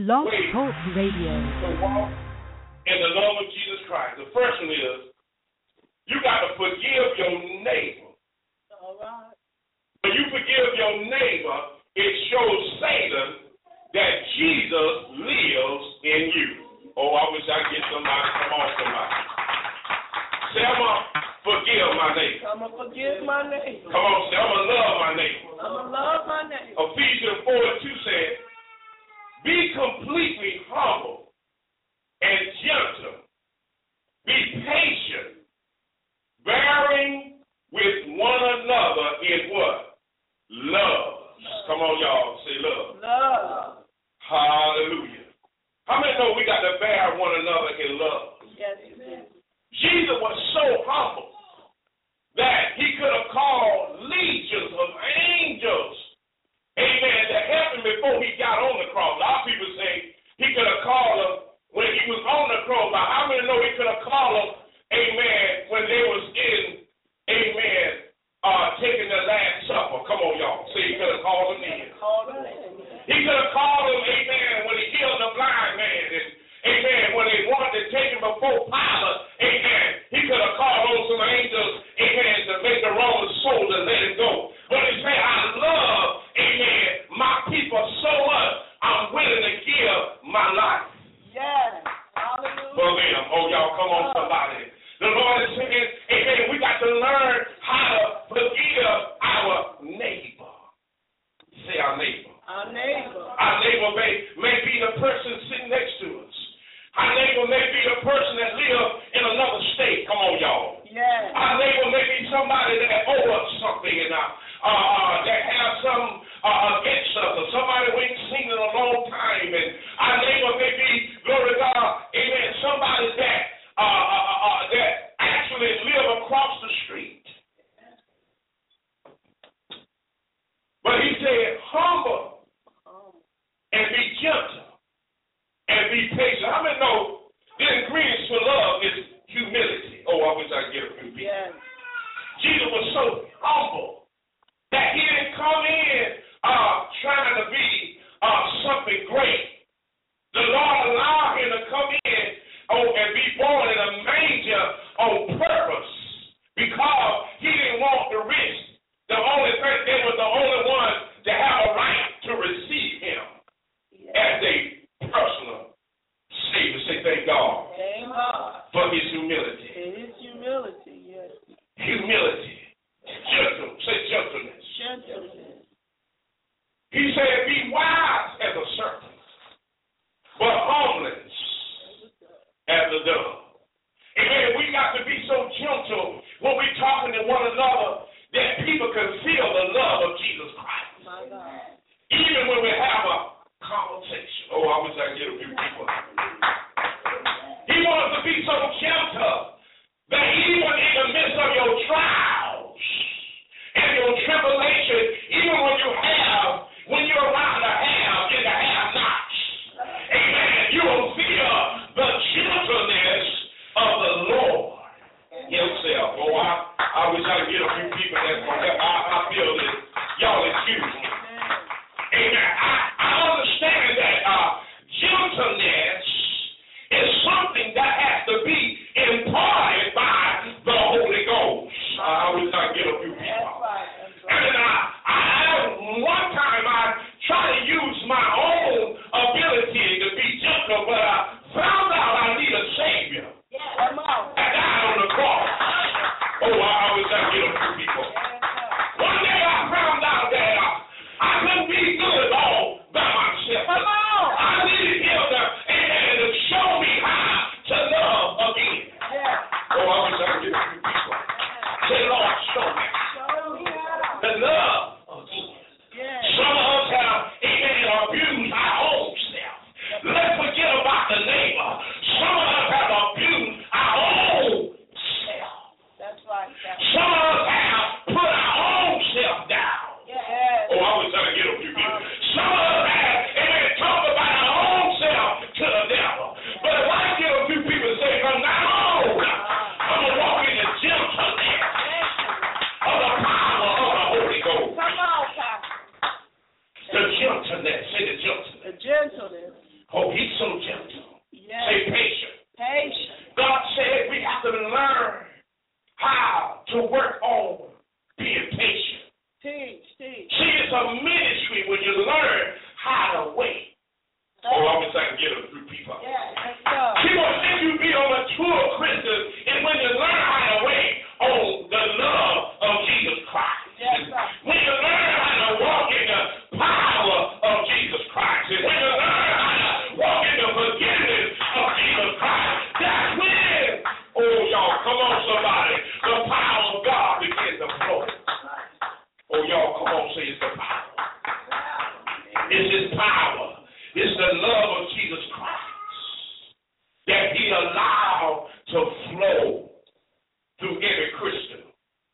Blog Talk Radio. To walk in the love of Jesus Christ. The first one is, you got to forgive your neighbor. All right. When you forgive your neighbor, it shows Satan that Jesus lives in you. Oh, I wish I could get somebody. Come on, somebody. Say, I'm going to forgive my neighbor. I'm going to forgive my neighbor. Come on, say, I'm going to love my neighbor. I'm going to love my neighbor. Ephesians 4:2 says, be completely humble and gentle. Be patient, bearing with one another in what? Love. Come on, y'all. Say love. Love. Hallelujah. How many know we got to bear one another in love? Yes, amen. Jesus was so humble that he could have called legions of angels, amen, to help him before he got on the cross. A lot of people say he could have called them when he was on the cross. But how many know he could have called them, amen, when they was in, amen, taking the Last Supper? Come on, y'all. See, he could have called them in. He could have called them, amen, when he healed the blind man. And, amen, when they wanted to take him before Pilate, amen, he could have called on some angels, amen, to make the Roman soldier let him go. But he said, I love, amen, my people so much, I'm willing to give my life. Yes. Hallelujah. For them. Oh, y'all, come on, somebody. The Lord is saying, amen, we got to learn how to forgive our neighbor. Say our neighbor. Our neighbor. Our neighbor may be the person sitting next to us. Our neighbor may be the person that lives in another state. Come on, y'all. Yes. Our neighbor may be somebody that owes us something and that has some against us, or somebody we ain't seen in a long time. And our neighbor may be, glory to God, amen, somebody that actually live across the street. But he said, humble and be gentle and be patient. How many know the ingredients for love is humility? Oh, I wish I could get a few people. Yes. Jesus was so humble that he didn't come in trying to be something great. The Lord allowed him to come in and be born in a manger on purpose because he didn't want the rich. The only thing, they were the only ones that have a right to receive him as a personal Savior. Say thank God. Thank God. For his humility. His humility, yes. Humility. Gentle. Say gentleness. Gentleness. He said, be wise as a serpent, but harmless as a dove. Amen. We got to be so gentle when we're talking to one another that people can feel the love of Jesus Christ. My God. Even when we have a conversation. Oh, I wish I could get a few people. He wants to be so gentle to get them through people. Yes, sir. He wants to let you be a mature Christian, and when you learn how to wait on the love of Jesus Christ. Yes, sir. When you learn how to walk in the power of Jesus Christ, and when you learn how to walk in the forgiveness of Jesus Christ, that's when, oh y'all, come on somebody, the power of God begins to flow. Oh y'all, come on, say it's the power. It's his power. It's the love of Jesus Christ that he allowed to flow through every Christian.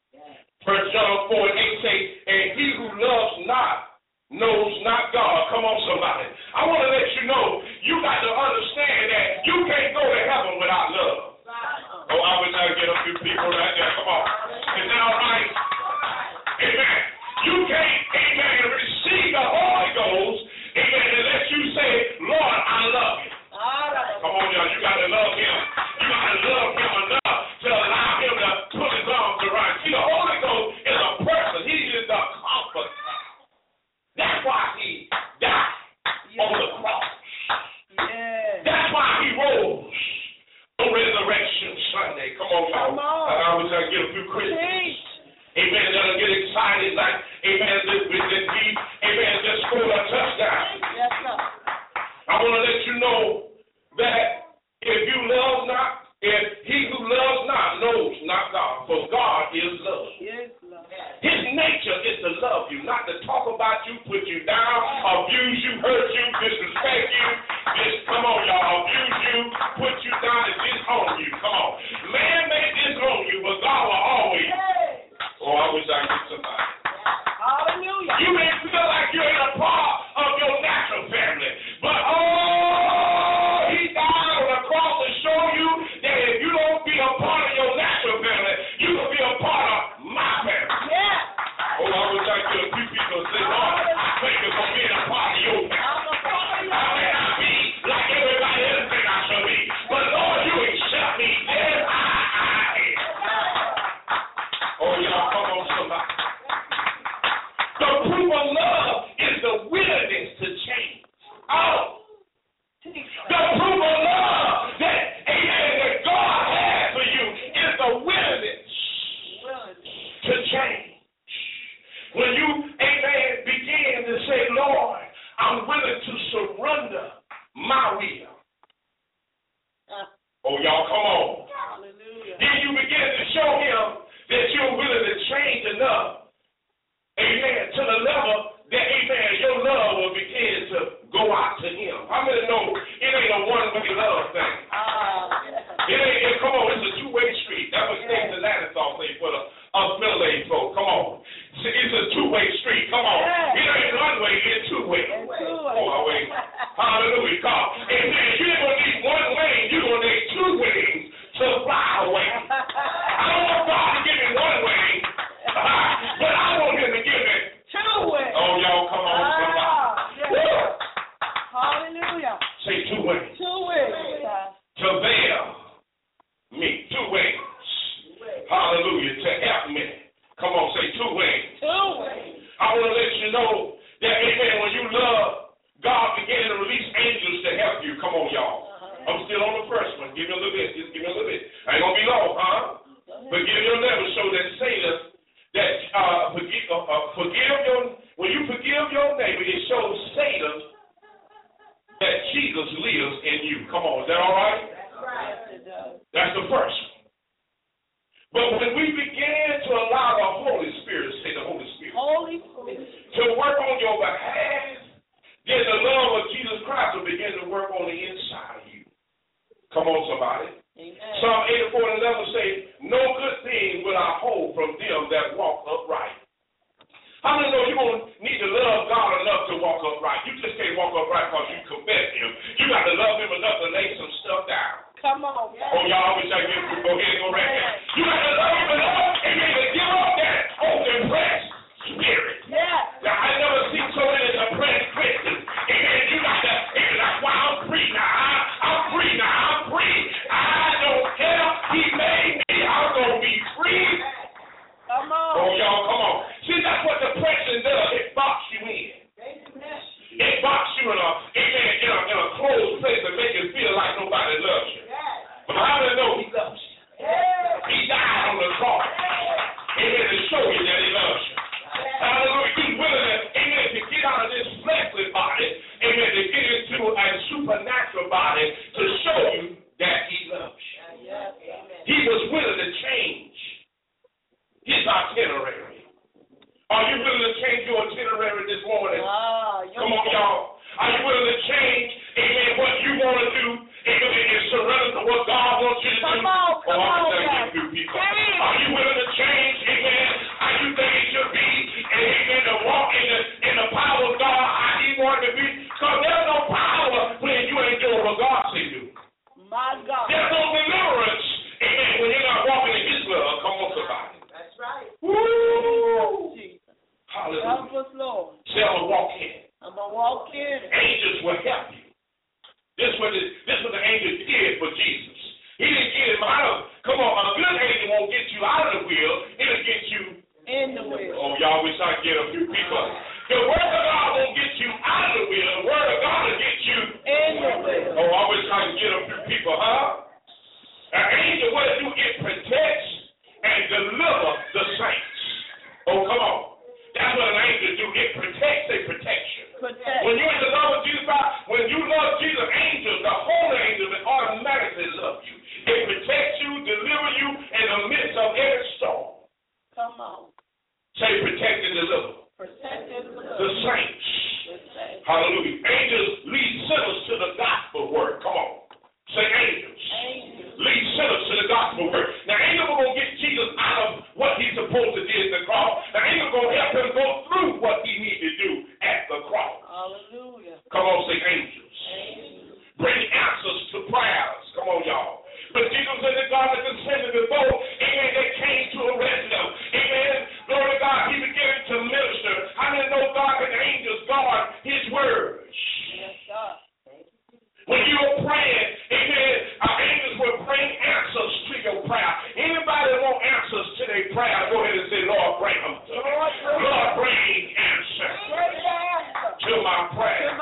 1 John 4:8 say, and he who loves not knows not God. Come on, somebody. I want to let you know, you got to understand that you can't go to heaven without love. Oh, I would not get a few people right there. Come on. Is that all right? Amen. You can't, amen, receive the Holy Ghost, amen, unless you say, Lord, I love you. Come on, y'all. You got to love him. You got to love him enough to allow him to put his arms around. See, the Holy Ghost is a person. He is the comforter. That's why he died on the cross. Yes. That's why he rose on Resurrection Sunday. Come on, y'all. Come on. I was going to get a few Christians. Amen. That'll get excited like, amen, amen, just score a touchdown. Yes, sir. I want to let you know that if you love not, if he who loves not knows not God, for God is love. Yes, love. His nature is to love you, not to talk about you, put you down, abuse you, hurt you, disrespect you. Just come on, y'all, abuse you, put you down, and disown you. Come on. Man may disown you, but God will always. Oh, I wish I could get somebody. Hallelujah. You may feel like you're in a part of your natural family, but oh, he died on the cross to show you that if you don't be a part of your natural family, you can be a part of my family. Yes. Oh, I wish I could. A few people say, Lord, I thank you for being a part of your family. I'm a part of I may not be like everybody else think I should be, but Lord, you accept me as I am. Oh, y'all, come on, somebody. The proof of love is the willingness to change. Oh, the proof of love that, amen, that God has for you is the willingness to change. When you, amen, begin to say, Lord, I'm willing to surrender my will. Oh, y'all, come on. Hallelujah. Then you begin to show him that you're willing to change enough, amen, to the level that, amen, your love will begin to go out to him. How many know it ain't a one-way love thing? It ain't, come on, it's a two-way street. That's what States and Lanisaw say for the middle-aged folk. Come on. It's a two-way street. Come on. It ain't one way, it's two-way. Oh, wait. Hallelujah. Come on. Amen. You ain't going to need one wing, you're going to need two wings to fly away. I don't want God to give me one wing, but I want him to give me two ways. Oh, y'all, come on. Yes. Hallelujah. Say two ways. Two ways. To veil me. Two ways. Hallelujah. To help me. Come on, say two ways. Two ways. I want to let you know that, amen, when you love, God began to release angels to help you. Come on, y'all. I'm still on the first one. Give me a little bit. Just give me a little bit. I ain't going to be long, huh? But give your level so that Satan, that when you forgive your neighbor, it shows Satan that Jesus lives in you. Come on, is that all right? That's the first one. But when we began to allow the Holy Spirit, say the Holy Spirit, to work on your behalf, then the love of Jesus Christ will begin to work on the inside of you. Come on, somebody. Amen. Psalm 84:11 say, no good thing will I hold from them that walk upright. How many know you're going to need to love God enough to walk upright? You just can't walk upright because you confess him. You got to love him enough to lay some stuff down. Come on. Yes. Oh, y'all, I wish I could go ahead and go right there. You got to love him enough and you to give up that depressed spirit. Yes. Now, I never seen so many depressed Christians. Amen. You got to, and that's why I'm free now. I'm free now. I'm free. I don't care. He made me. I'm going to be free. Come on. Oh, y'all, come on. See, that's what depression does. It boxes you in. It boxes you in a closed place. and supernatural body to show you that he loves you. Yes, amen. He was willing to change his itinerary. Are you willing to change your itinerary this morning? Come on, y'all. Are you willing to change, amen, what you want to do, amen, and surrender to what God wants you to do? Come on, people. Are you willing to change, amen, how you think it should be, and amen, to walk in the power of God, how he wanted to be? Because there's no power when you ain't doing what God says do. My God. There's no deliverance, amen, when you're not walking in his love. Come on, somebody. That's right. Woo! Jesus. Hallelujah. Help us, Lord. Say, I'm going to walk in. I'm going to walk in. Angels will help you. This what the angel did for Jesus. He didn't get him out of, come on, a good angel won't get you out of the will. It'll get you in the will. Oh, y'all wish I could get a few people. The word of God won't get you out of the will. The word of God will get you in the will. Oh, I wish I could get a few people, huh? An angel, what it do? It protects and delivers the saints. Oh, come on. That's what an angel do. It protects a protection. When you're in the love of Jesus, when you love Jesus, angels, the holy angels, it automatically love you. It protects you, delivers you in the midst of every storm. Come on. Say protect and deliver. Protect and deliver. The saints. Hallelujah. Angels lead sinners to the gospel word. Come on. Say angels. Lead sinners to the gospel word. Now, angels are going to get Jesus out of what he's supposed to do at the cross. Now, angels are going to help him go through what he needs to do at the cross. Hallelujah. Come on, say angels. Bring answers to prayers. Come on, y'all. But Jesus said that God had descended before, amen, they came to arrest them. Amen. Glory to God. He began to minister. I didn't know God and angels guard his words. Yes, God. When you were praying, amen, our angels will bring answers to your prayer. Anybody want answers to their prayer, go ahead and say, Lord, bring them. Lord, bring answers to my prayer.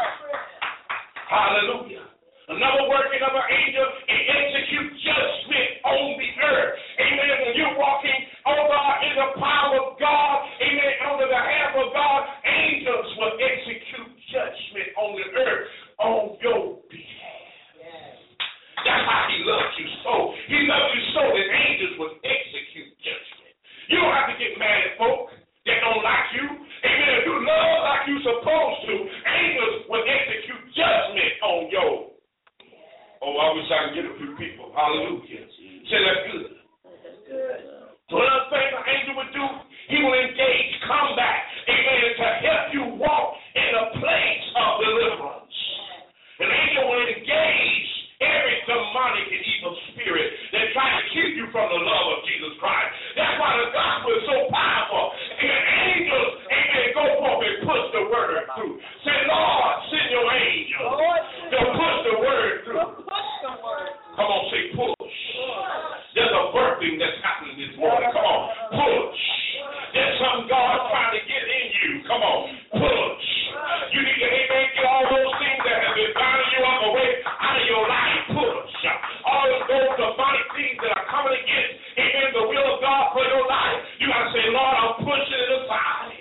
Hallelujah. Another working of an angel and execute judgment on the earth. Amen. When you're walking, oh God, in the power of God, amen, on the behalf of God, angels will execute judgment on the earth on your behalf. Yes. That's how he loves you so. He loves you so that angels will execute judgment. You don't have to get mad at folk that don't like you. Amen. If you love like you're supposed to, angels will execute judgment on your. Oh, I wish I could get a few people. Hallelujah. Say that's good. That's good. So another thing an angel would do, he will engage combat, amen, to help you walk in a place of deliverance. An angel will engage every demonic and evil spirit that tries to keep you from the love of Jesus Christ. That's why the gospel is so powerful. And angels, amen, go forth and push the word through. Say, Lord, send your angels to push the word through. Come on, say push. There's a birthing that's happening this morning. Come on, push. There's something God trying to get in you. Come on, push. You need to, amen, get all those things that have been binding you up away out of your life. Push. All those demonic things that are coming against, amen, the will of God for your life. You got to say, Lord, I'm pushing it aside.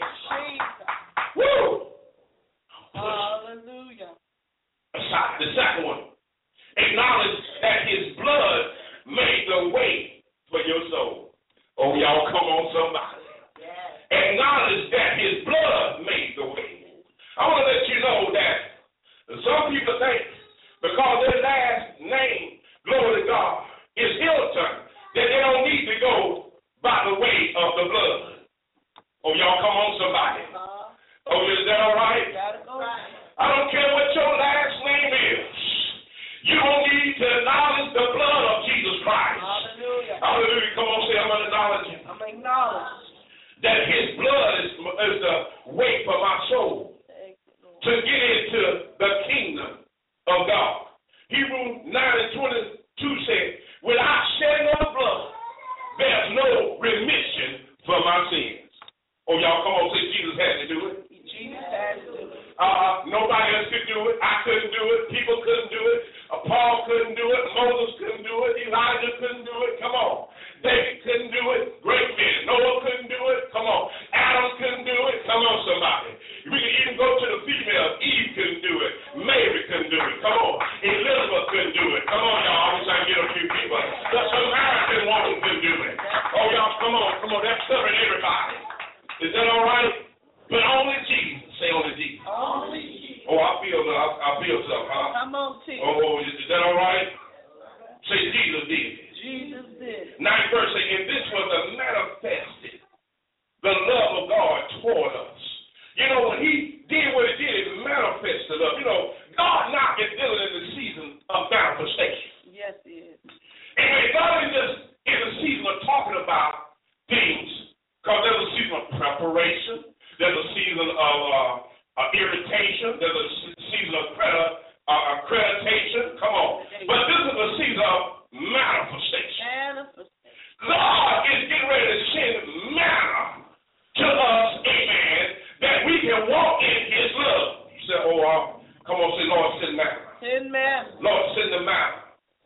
Woo! Hallelujah. Aside. The second one. Acknowledge that his blood made the way for your soul. Oh, y'all, come on, somebody. Yes. Acknowledge that his blood made the way. I want to let you know that some people think because their last name, glory to God, is Hilton, that they don't need to go by the way of the blood. Oh, y'all, come on, somebody. Oh, is that all right? I don't care what your last name is. You don't need to acknowledge the blood of Jesus Christ. Hallelujah. Hallelujah. Come on, say, I'm acknowledging. I'm acknowledging that his blood is the way for my soul to get into the kingdom of God. Hebrews 9:22 said, without shedding of blood, there's no remission for my sins. Oh, y'all, come on, say Jesus had to do it. Jesus had to do it. Nobody else could do it. I couldn't do it. People couldn't do it. Paul couldn't do it. Moses couldn't do it. Elijah couldn't do it. Come on. David couldn't do it. Great men. Noah couldn't do it. Come on. Adam couldn't do it. Come on, somebody. We can even go to the female. Eve couldn't do it. Mary couldn't Come on. Elizabeth couldn't do it. Come on, y'all. I wish I could get a few people. The Samaritan woman couldn't do it. Oh, y'all, come on. That's covering everybody. Is that all right? But only Jesus. Say only Jesus. Only Jesus. Oh, I feel something, huh? Come on, Jesus. Oh, is that all right? Say Jesus did it. Jesus did. 9th verse say, and this was a manifested the love of God toward us. You know, when he did what he did, it manifested love. You know, God now is dealing in the season of manifestation. Yes, he is. And God is just in the season of talking about things, because there's a season of preparation, there's a season of irritation, there's a season of accreditation. Come on. But this is a season of manifestation. God is getting ready to send manna to us, amen, that we can walk in his love. You say, come on, say, Lord, send manna. Send manna. Lord, send the manna.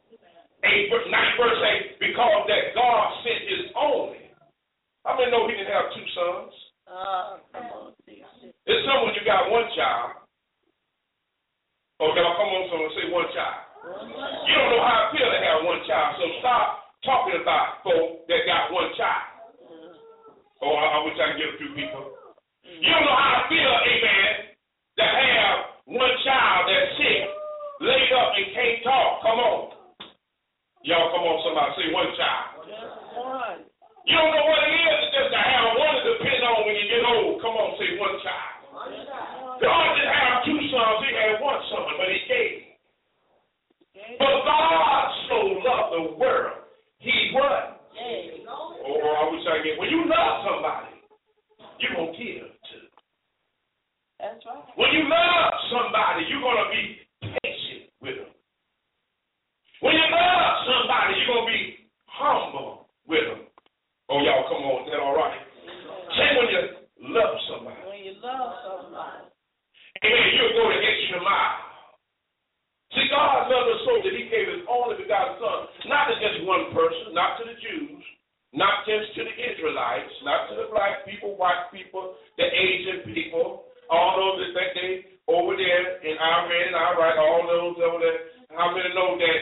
9th verse 8, because that God sent his only. How many know he didn't have 2 sons? Come on, Jesus. There's some when you got 1 child. Oh, y'all, come on, someone say 1 child. You don't know how it feels to have 1 child, so stop talking about folk that got 1 child. Oh, I wish I could get a few people. You don't know how it feels, amen, to have 1 child that's sick, laid up and can't talk. Come on. Y'all, come on, somebody say 1 child. Just one. You don't know what it is just to have one to depend on when you get old. Come on, say 1 child. God didn't have 2 sons, he had 1 son, but he gave. But God so loved the world, he what? Oh, I wish I could get. When you love somebody, you're going to give too. That's right. When you love somebody, you're going to be patient with them. When you love somebody, you're going to be humble with them. Oh, y'all, come on. Is that all right? Say when you love somebody. When you love somebody. Amen. You'll go the extra mile. See, God loved us so that he gave his only begotten son, not to just one person, not to the Jews, not just to the Israelites, not to the black people, white people, the Asian people, all those that they over there in Iran and Iraq, all those over there. How many know that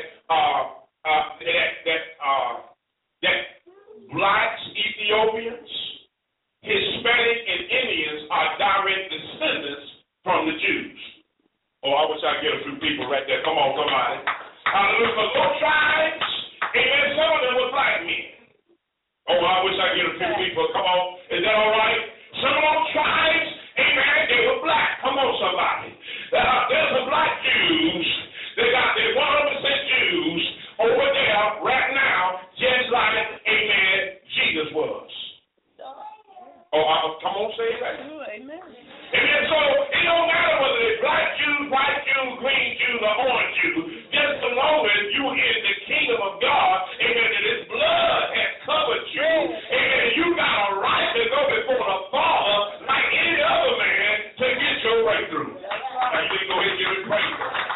that blacks, Ethiopians, Hispanic, and Indians are direct descendants from the Jews? Oh, I wish I could get a few people right there. Come on, somebody. Hallelujah. For those tribes, amen, some of them were black men. Oh, I wish I could get a few people. Come on. Is that all right? Some of those tribes, amen, they were black. Come on, somebody. There's some black Jews. They're 100% Jews over there right now, just like, amen, Jesus was. Oh, come on, say that. Amen. Amen. So it don't matter whether they're black Jews, white Jews, green Jews, or orange Jews. Just so long as you're in the kingdom of God, amen, that his blood has covered you, amen, you got a right to go before the Father like any other man to get your breakthrough. Now you need to go ahead and give it praise.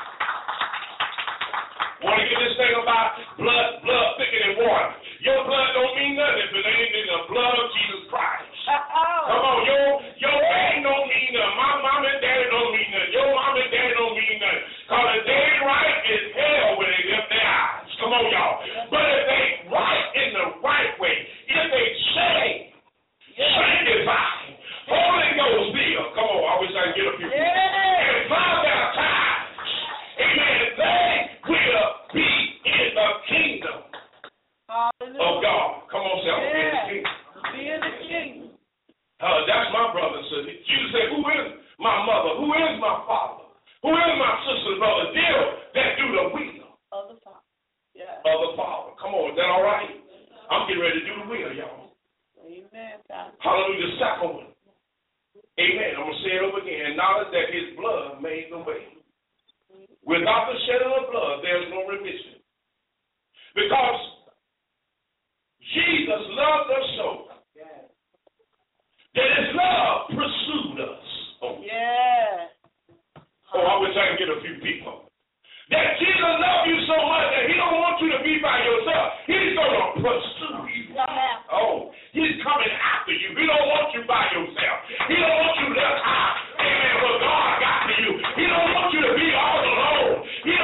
Want to get this thing about blood thicker than water. Your blood don't mean nothing if it ain't in the blood of Jesus Christ. Come on, your daddy don't mean nothing. My mom and daddy don't mean nothing. Your mom and daddy don't mean nothing. Because if they ain't right, it's hell when they lift their eyes. Come on, y'all. But if they right in the right way, if they sanctified, Holy Ghost filled, come on, I wish I could get a few people. And fire baptized, amen, they will be in the kingdom of God. Come on, say, I'm in the kingdom. Be in the kingdom. That's my brother and sister. Jesus said, who is my mother? Who is my father? Who is my sister and brother? Them that do the will of the Father. Yeah. Of the Father. Come on, is that all right? I'm getting ready to do the will, y'all. Amen. God. Hallelujah. The second one. Amen. I'm going to say it over again. Acknowledge that his blood made the way. Without the shedding of blood, there's no remission. Because Jesus loved us so that his love pursued us. Oh. Yeah. Oh, I wish I could get a few people. That Jesus loves you so much that he don't want you to be by yourself. He's going to pursue you. Oh, he's coming after you. He don't want you by yourself. He don't want you left out. Amen. What God got for you. He don't want you to be all alone. He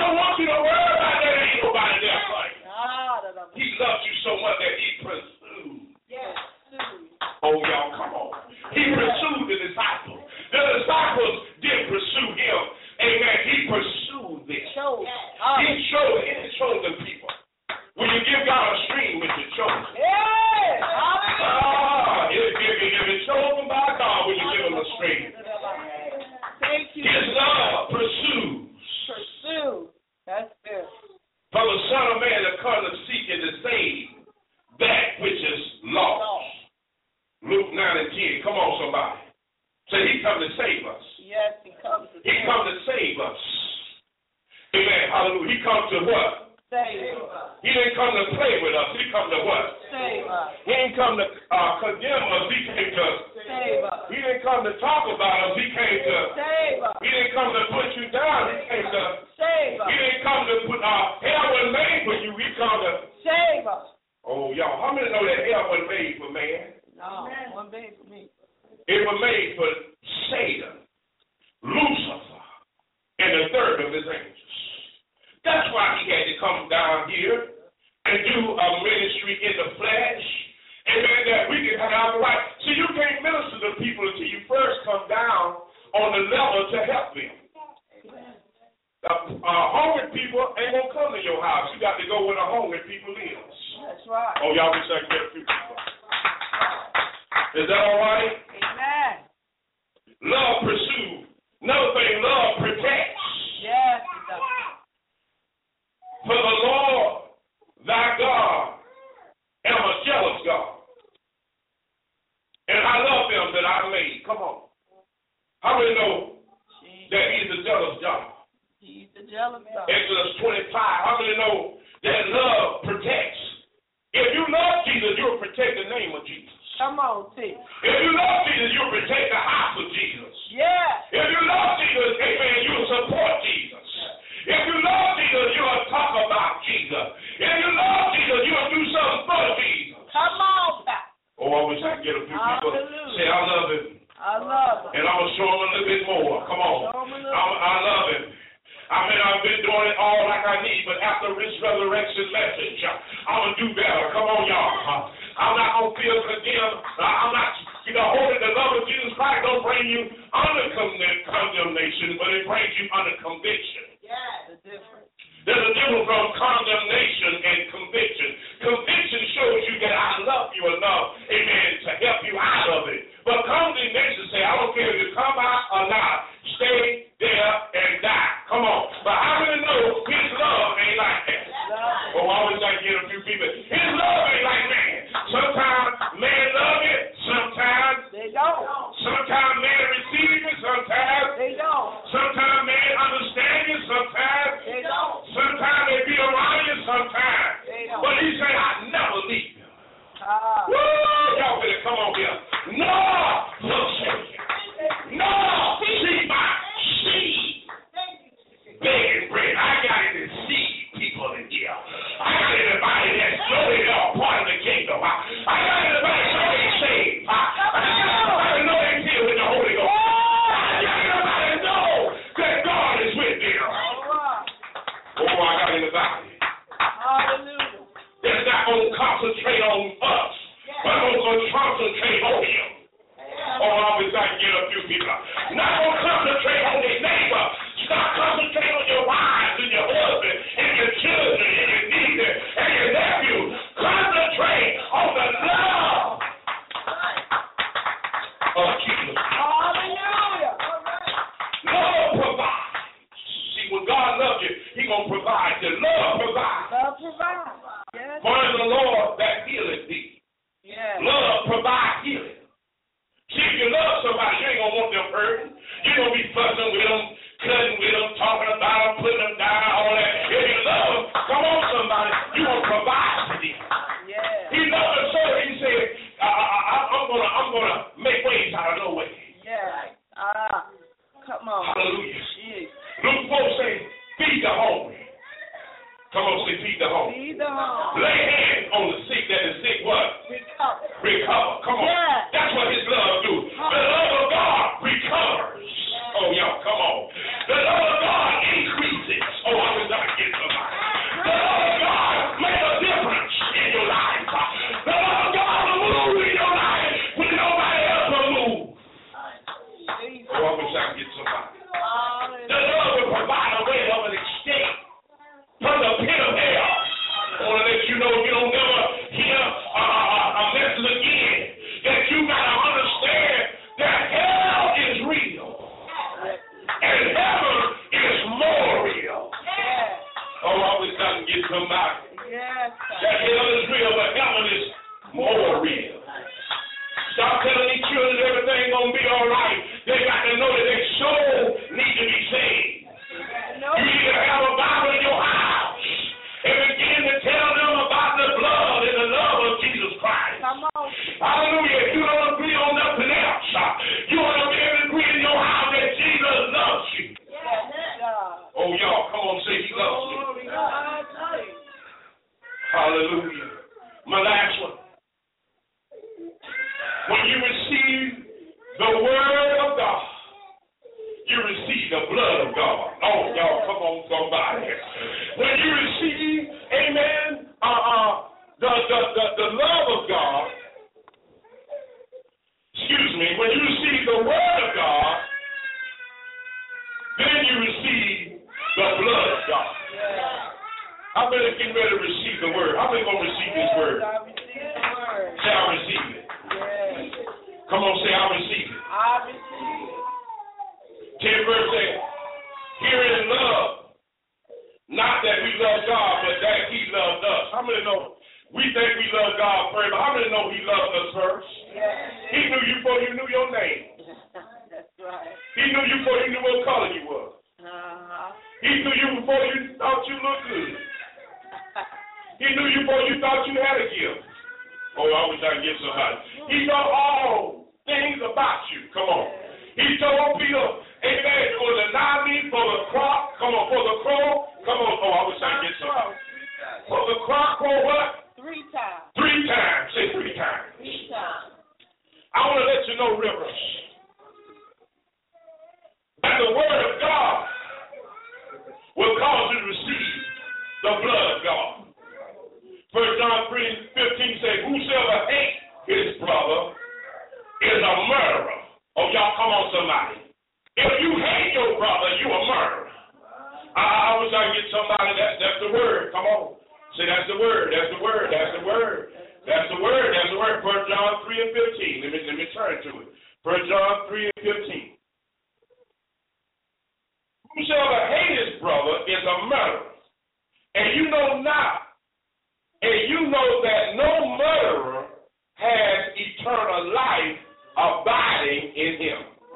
this. Chosen. He's chosen. He's chosen people. When you give God a stream with your chosen. Yeah. Hallelujah. If it's chosen by God, when you give him a stream. Thank you. His love pursues. Pursue. That's good. For the Son of Man to come to seek and to save that which is lost. Luke 9 and 10. Come on, somebody. So he come to save us. Yes, he comes to He come to save us. Amen. Hallelujah. He come to what? save us. He didn't come to play with us. He come to what? Save us. He didn't come to condemn us. He came to Save us. He didn't come to talk about us. He came to Save us. He didn't come to put you down. He came to Save us. He didn't come to put hell wasn't made for you. He come to Save us. Oh y'all, how many know that hell wasn't made for man? No, one made for me. It was made for Satan, Lucifer, and the third of his angels. That's why he had to come down here and do a ministry in the flesh. Amen, that we can have the right. See, you can't minister to people until you first come down on the level to help them. Hungry people ain't going to come to your house. You got to go where the hungry people is. That's right. Oh, y'all wish I could get a few people. Is that all right? Amen. Love pursues. Another thing, love protects. Yes, it does. For the Lord thy God am a jealous God. And I love them that I made. Come on. How many know that he's a jealous God? He's the jealous God. Exodus 25. How many know that love protects? If you love Jesus, you'll protect the name of Jesus. Come on, T. If you love Jesus, you'll protect the house of Jesus. Yeah. If you love Jesus, amen, you'll support Jesus. If you love Jesus, you'll talk about Jesus. If you love Jesus, you'll do something for Jesus. Come on, Pat. Oh, I wish I could get a few people say, I love him. I love him. And I'm going to show him a little bit more. Come on. I love him. I mean, I've been doing it all like I need, but after this resurrection message, I'm going to do better. Come on, y'all. I'm not going to feel condemned. I'm not, holding the love of Jesus Christ don't bring you under condemnation, but it brings you under conviction. Yeah, the difference. There's a difference from condemnation and conviction. Conviction shows you that I love you enough, amen, to help you out of it. But condemnation says, I don't care if you come out or not, stay there and die. Come on. But how many know his love ain't like that? Oh, I always like to get a few people. His love ain't like man. Sometimes man love it, sometimes they don't. Sometimes man receive it, sometimes they don't. Sometimes man understand it, sometimes they don't. Sometimes they be around you, sometimes. They don't. But he said, I never leave you. Woo! Y'all better come on here. No! Forsake you. No! See my seed. Begging bread. I got any seed people in here. I got anybody that's slowly part of the kingdom. I got anybody slowly saved. I got anybody know they filled with the Holy Ghost. I got anybody know that God is with them. Oh, I got anybody. Hallelujah. That's not going to concentrate on us, but going to concentrate on him. Oh, I always like to get a few people. Not going to concentrate on their neighbor. Stop concentrating on your wives and your husband and your children and your nieces and your nephews. Concentrate on the love of Jesus. Hallelujah. Love provides. See, when God loves you, He going to provide you. Love provides. Love provides. Yes. For in the Lord that healeth thee. Yes. Love provides healing. See, if you love somebody, you ain't going to want them hurting. You're going to be fussing with them, cutting with them, talking about them, putting them down, all that. If you love them, come on, somebody, you're going to provide for them. Yeah. He loved them so he said, I'm gonna make ways out of no way. Yeah. Come on. Hallelujah. Jeez. Luke 4 say, feed the hungry. Come on, say feed the hungry. Feed the hungry. Lay hands on the sick, that the sick what? Recover. Recover. Come on. Yeah. That's what his love do. The love of God recovers. Oh, y'all, come on. The love of God increases. Oh, I was not getting somebody. The love of God makes a difference in your life. The love of God will move in your life when nobody else will move. Oh, I wish I could get somebody. The love will provide a way of an extension get somebody. Yes. That hell is real, but heaven is more real. Stop telling these children everything's going to be all right. They got to know that their soul needs to be saved. You need to have a Bible in your house and begin to tell them about the blood and the love of Jesus Christ. Come on. Hallelujah. If you don't agree on nothing else, you want to be able to agree in your house that Jesus loves you. Yes, God. Oh, y'all, come on, say he loves you. Hallelujah. My last one. When you receive the word of God, you receive the blood of God. Oh, y'all, come on, somebody. When you receive, amen, the love of God, excuse me, when you receive the word of God, then you receive the blood of God. How many getting ready to receive the word? How many going to receive this word? Say, I receive it. Come on, say, I receive it. I receive it. 10 verse says, here is love. Not that we love God, but that he loved us. How many know? We think we love God first, but how many know he loved us first? Yes. He knew you before you knew your name. That's right. He knew you before you knew what color you were. He knew you before you thought you looked good. He knew you before you thought you had a gift. Oh, I wish I could get somebody. He know all things about you. Come on. He told Peter, amen, you will deny me for the crop. Come on, for the crow. Come on. Oh, I wish I could get somebody. For the crop, for what? 3 times. 3 times. Say 3 times. 3 times. I want to let you know, Rivers, that the word of God will cause you to receive the blood of God. 1 John 3:15 says, whosoever hates his brother is a murderer. Oh, y'all, come on, somebody. If you hate your brother, you a murderer. I wish I could get somebody. That's the word. Come on. Say, that's the word. That's the word. That's the word. That's the word. That's the word. 1 John 3:15. Let me turn to it. 1 John 3:15. Whosoever hates his brother is a murderer. And you know not. And you know that no murderer has eternal life abiding in him.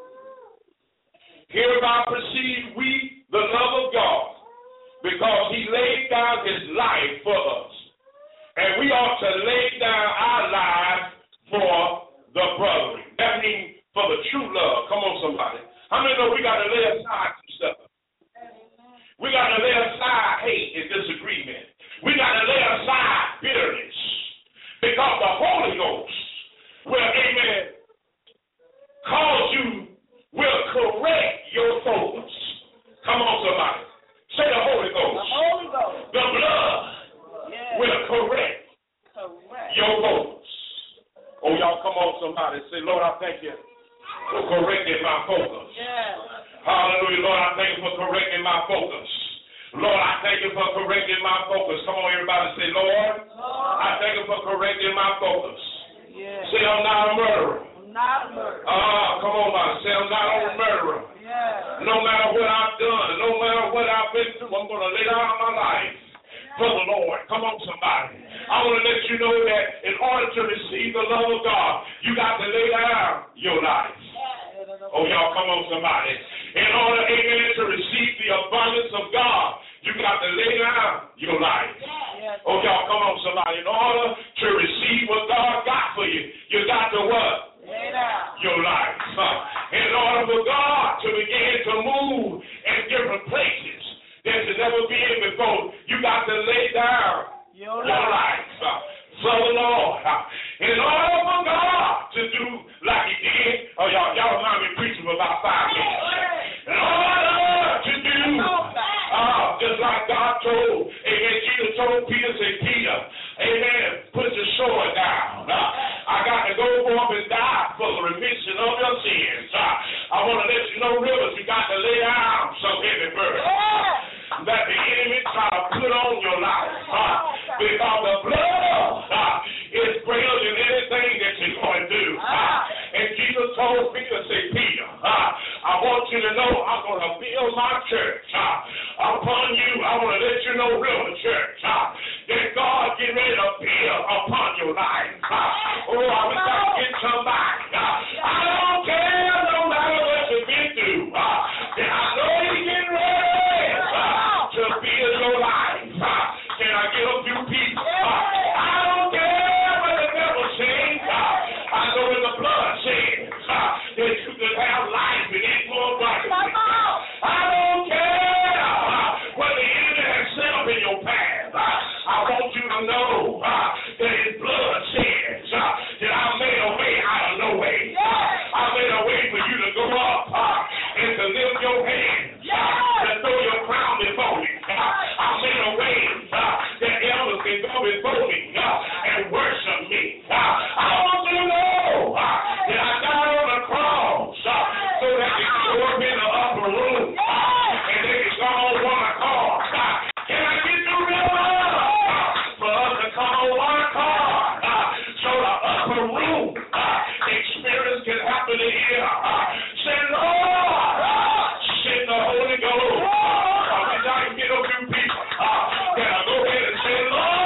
Hereby perceive we the love of God, because he laid down his life for us. And we ought to lay down our lives for the brethren. That means for the true love. Come on, somebody. How many know we got to lay aside some stuff? We got to lay aside hate and disagreement. We got to lay aside bitterness, because the Holy Ghost will, amen, cause you, will correct your focus. Come on, somebody. Say the Holy Ghost. The Holy Ghost. The blood will correct your focus. Oh, y'all, come on, somebody. Say, Lord, I thank you for correcting my focus. Hallelujah, Lord, I thank you for correcting my focus. Lord, I thank you for correcting my focus. Come on, everybody, say, Lord, I thank you for correcting my focus. Say, I'm not a murderer. Come on, man. Say, I'm not a murderer. No matter what I've done, no matter what I've been through, I'm going to lay down my life for the Lord. Come on, somebody. I want to let you know that in order to receive the love of God, you got to lay down your life. Oh, y'all, come on, somebody. In order, amen, to receive the abundance of God, you got to lay down your life. Oh, y'all, come on, somebody. In order to receive what God got for you, you got to what? Lay down your life. In order for God to begin to move in different places that you've never been before, you got to lay down your life for the Lord. In order for God to do like he did, oh, y'all mind me preaching for about 5 minutes. In order to do just like God told, amen, Jesus told Peter, say, Peter, amen, put your sword down. I got to go forth and die for the remission of your sins. I want to let you know, Rivers, you got to lay down some heavy burden that the enemy try to put on your life. Because the blood is greater than anything that you're going to do. And Jesus told Peter, say, Peter, I want you to know I'm going to build my church upon you. I want to let you know, River Church, before me and worship me. I want you to know that I died on the cross so that they can go up in the upper room and they can come on one accord. Can I get the real love for us to come on one accord so the upper room experience can happen in here? Say, Lord, send the Holy Ghost. I can get a few people that'll go ahead and say,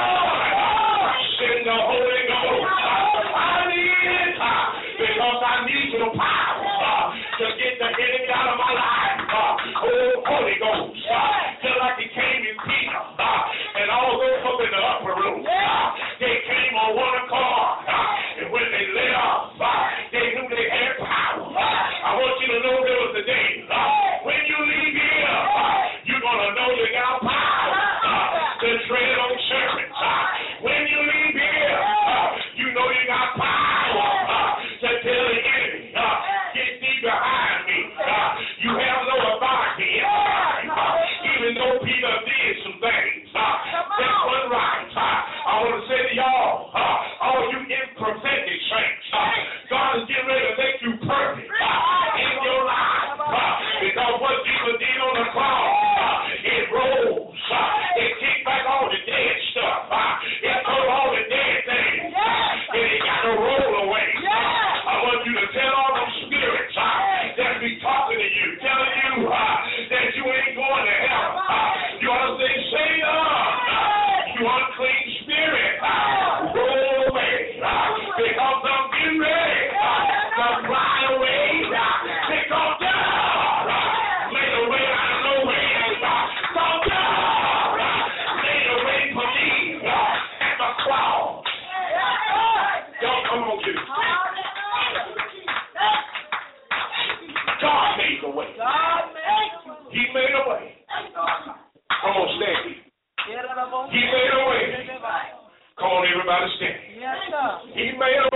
Lord, send the Holy Ghost. I need it because I need your power to get the enemy out of my life. Oh, Holy Ghost. Just like he came in Peter and all those up in the upper room. They came on one accord. And when they lit up, they knew they had power. I want you to know there was a day when you leave here, you're going to know you got power to tread on serpents. When you leave here, you know you got power to tell the enemy, get thee behind me. You have no authority in life. Even though Peter did some things that wasn't right. I want to say to y'all, all you imperfected saints, God is getting ready to make you perfect in your life. Because what Jesus did on the cross, it rose. It kicked back all the dead stuff. It took all the dead things. And it got to roll away. I want you to tell all those spirits that be talking to you, telling you that you ain't going to hell. You ought to say, Satan, you unclean spirit, roll away. Because I'm getting ready to fly away. Because God made a way out of no way. So God made a way for me at the cross. Y'all come on, dude. God made a way. He made a way. Come on, stand. He made a way. Come on, everybody, stand. He made a